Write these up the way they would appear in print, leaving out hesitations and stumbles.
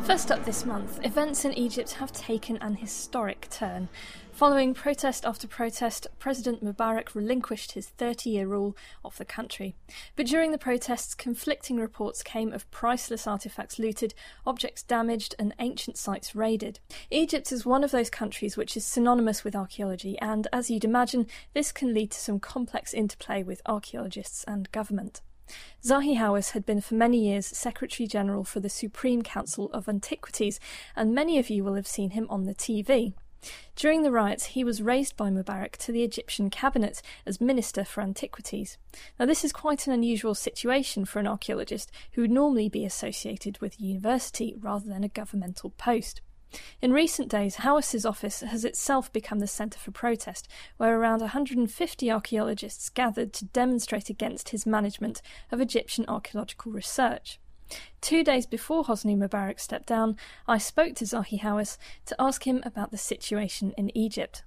First up this month, events in Egypt have taken an historic turn. Following protest after protest, President Mubarak relinquished his 30-year rule of the country. But during the protests, conflicting reports came of priceless artefacts looted, objects damaged and ancient sites raided. Egypt is one of those countries which is synonymous with archaeology, and as you'd imagine, this can lead to some complex interplay with archaeologists and government. Zahi Hawass had been for many years Secretary-General for the Supreme Council of Antiquities, and many of you will have seen him on the TV. During the riots, he was raised by Mubarak to the Egyptian cabinet as Minister for Antiquities. Now, this is quite an unusual situation for an archaeologist who would normally be associated with a university rather than a governmental post. In recent days, Hawass's office has itself become the centre for protest, where around 150 archaeologists gathered to demonstrate against his management of Egyptian archaeological research. 2 days before Hosni Mubarak stepped down, I spoke to Zahi Hawass to ask him about the situation in Egypt.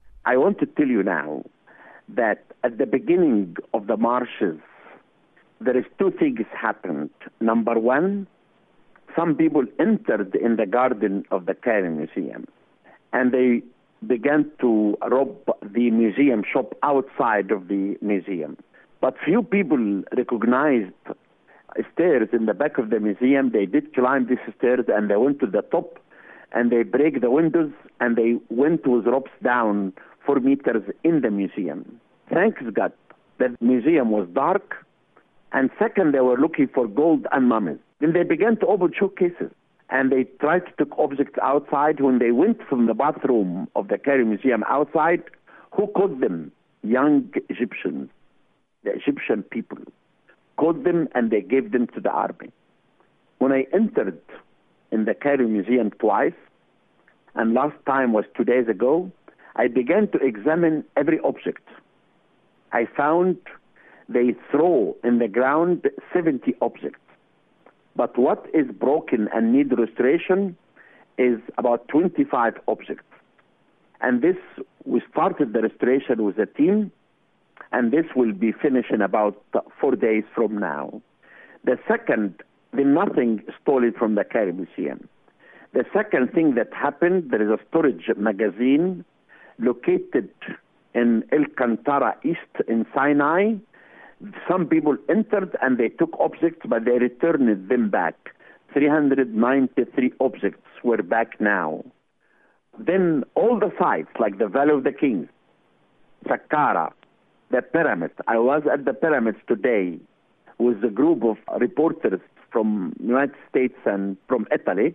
I want to tell you now that at the beginning of the marches, there is two things happened. Number one, some people entered in the garden of the Cairo Museum, and they began to rob the museum shop outside of the museum. But few people recognized stairs in the back of the museum. They did climb these stairs, and they went to the top, and they break the windows, and they went with ropes down 4 meters in the museum. Thanks God that the museum was dark, and second, they were looking for gold and mummies. Then they began to open showcases, and they tried to take objects outside. When they went from the bathroom of the Cairo Museum outside, who caught them? Young Egyptians, the Egyptian people, caught them, and they gave them to the army. When I entered in the Cairo Museum twice, and last time was 2 days ago, I began to examine every object. I found they throw in the ground 70 objects. But what is broken and need restoration is about 25 objects. And this, we started the restoration with a team, and this will be finished in about 4 days from now. The second, nothing stolen from the Cairo Museum. The second thing that happened, there is a storage magazine located in El Kantara East in Sinai. Some people entered and they took objects, but they returned them back. 393 objects were back now. Then all the sites, like the Valley of the Kings, Saqqara, the pyramids. I was at the pyramids today with a group of reporters from the United States and from Italy,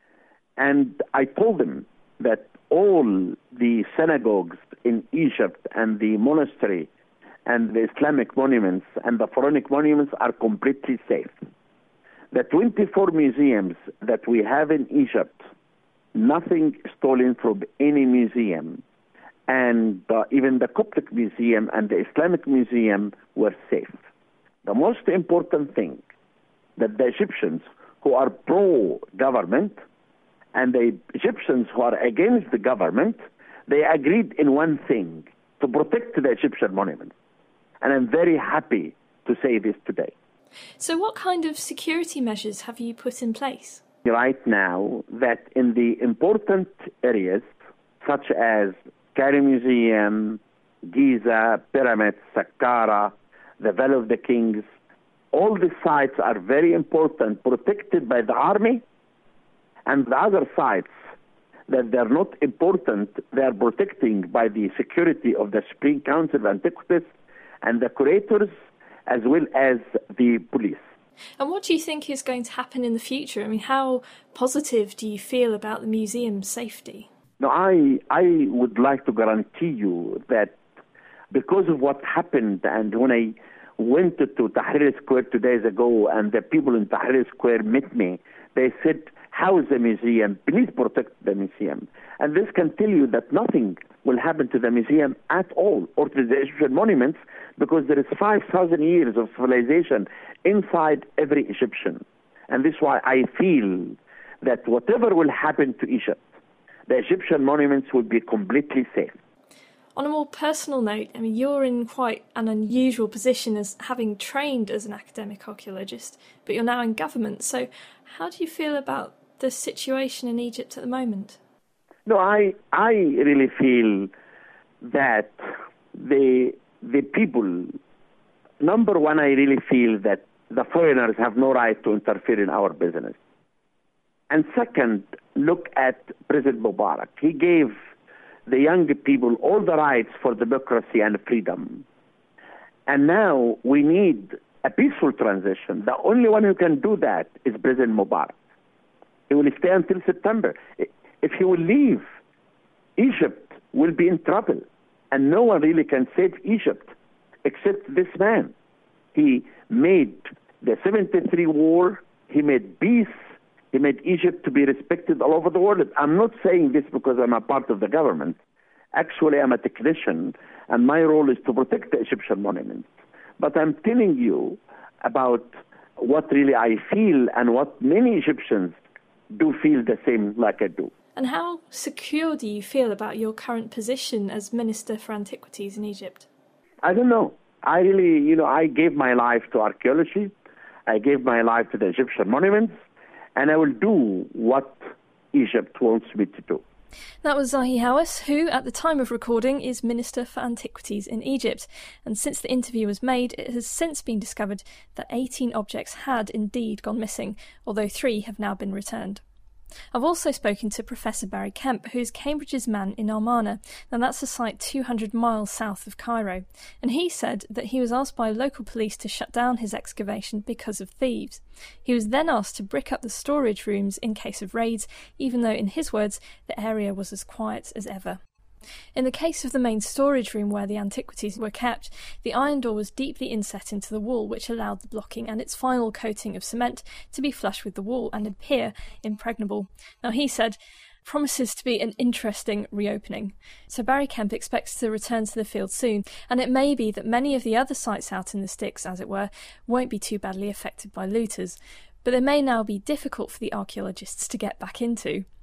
and I told them that all the synagogues in Egypt and the monastery and the Islamic monuments and the Pharaonic monuments are completely safe. The 24 museums that we have in Egypt, nothing stolen from any museum, and even the Coptic Museum and the Islamic Museum were safe. The most important thing, that the Egyptians who are pro-government and the Egyptians who are against the government, they agreed in one thing, to protect the Egyptian monuments. And I'm very happy to say this today. So what kind of security measures have you put in place? Right now, that in the important areas, such as Cairo Museum, Giza, Pyramids, Saqqara, the Valley of the Kings, all the sites are very important, protected by the army, and the other sites that they're not important, they are protecting by the security of the Supreme Council of Antiquities and the curators, as well as the police. And what do you think is going to happen in the future? I mean, how positive do you feel about the museum's safety? No, I would like to guarantee you that because of what happened, and when I went to Tahrir Square 2 days ago, and the people in Tahrir Square met me, they said, how is the museum? Please protect the museum. And this can tell you that nothing will happen to the museum at all, or to the Egyptian monuments, because there is 5,000 years of civilization inside every Egyptian. And this is why I feel that whatever will happen to Egypt, the Egyptian monuments will be completely safe. On a more personal note, I mean, you're in quite an unusual position as having trained as an academic archaeologist, but you're now in government. So how do you feel about the situation in Egypt at the moment? No, I really feel that the people, number one, I really feel that the foreigners have no right to interfere in our business. And second, look at President Mubarak. He gave the young people all the rights for democracy and freedom. And now we need a peaceful transition. The only one who can do that is President Mubarak. He will stay until September. If he will leave, Egypt will be in trouble. And no one really can save Egypt except this man. He made the 73 war, he made peace, he made Egypt to be respected all over the world. I'm not saying this because I'm a part of the government. Actually, I'm a technician, and my role is to protect the Egyptian monuments. But I'm telling you about what really I feel and what many Egyptians do feel the same like I do. And how secure do you feel about your current position as Minister for Antiquities in Egypt? I don't know. I really, I gave my life to archaeology. I gave my life to the Egyptian monuments. And I will do what Egypt wants me to do. That was Zahi Hawass, who, at the time of recording, is Minister for Antiquities in Egypt. And since the interview was made, it has since been discovered that 18 objects had indeed gone missing, although 3 have now been returned. I've also spoken to Professor Barry Kemp, who's Cambridge's man in Amarna, and that's a site 200 miles south of Cairo. And he said that he was asked by local police to shut down his excavation because of thieves. He was then asked to brick up the storage rooms in case of raids, even though, in his words, the area was as quiet as ever. In the case of the main storage room where the antiquities were kept, the iron door was deeply inset into the wall, which allowed the blocking and its final coating of cement to be flush with the wall and appear impregnable. Now, he said, promises to be an interesting reopening. So Barry Kemp expects to return to the field soon, and it may be that many of the other sites out in the sticks, as it were, won't be too badly affected by looters, but they may now be difficult for the archaeologists to get back into.